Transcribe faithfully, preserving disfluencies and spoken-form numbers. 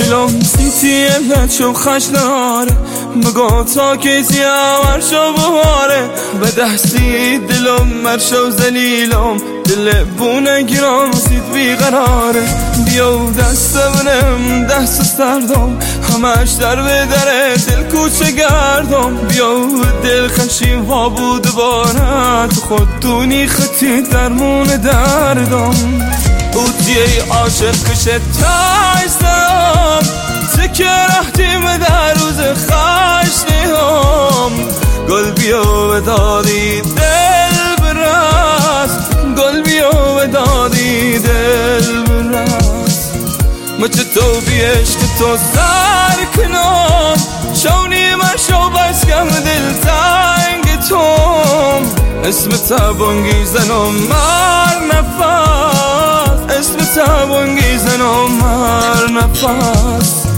دلم سیتی لچو خش ناره مگو تا کسی امر شو بهاره به دستی دلم مرشو زلیلم دل بونه گیرم سید بیقراره بیا دست بنم دست سردم همش در به در دل کوچه گردم بیا دل خشیم ها بود باره تو خود دونی خطی درمون دردم بودی ای عاشق کشت تایستم تکه رفتیم در روز خشتیم گل بیا و دادی دل برست گل بیا و دادی دل برست مچه تو بیش که تو سر کنم شونی من شو بس کم دل تنگ توم اسم تبانگی زنم مر نفس اسم تبانگی زنم مر نفس